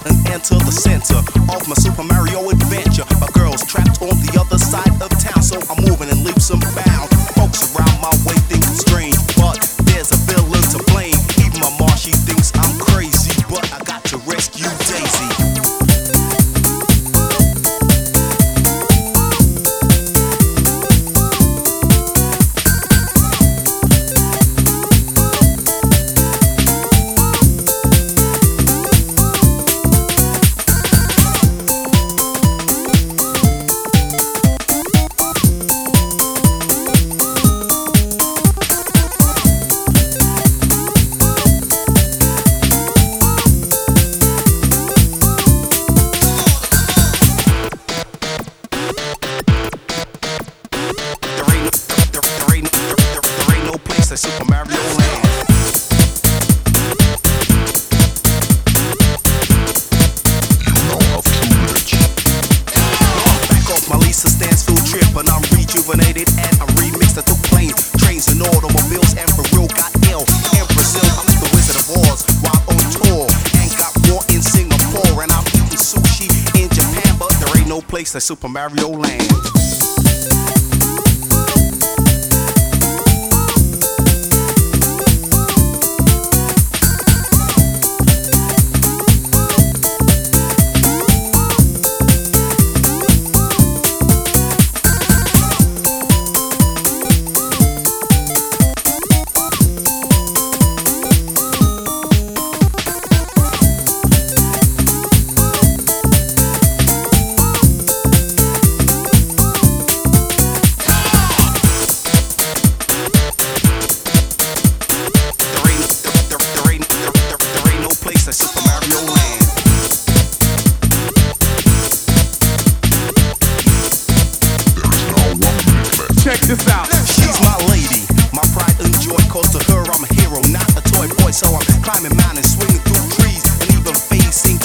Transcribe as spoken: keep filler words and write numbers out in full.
and enter the center of my Super Mario adventure. My girl's trapped on the other side of town, so I'm moving in leaps and bounds. Folks around my way think I'm strange, but there's a villain to blame. Even my mom, she thinks I'm crazy, but I got to rescue Daisy. Super Mario Land. You know how foolish. Back off my Lisa Stansfield trip, and I'm rejuvenated and I'm remixed. I took planes, trains, and automobiles, and for real got ill in Brazil. I'm the Wizard of Oz while on tour, and got war in Singapore, and I'm eating sushi in Japan, but there ain't no place like Super Mario Land. Super Mario Land. There is no one minute left. Check this out. She's my lady, my pride and joy. Cause to her I'm a hero, not a toy boy. So I'm climbing mountains, swinging through trees, and even facing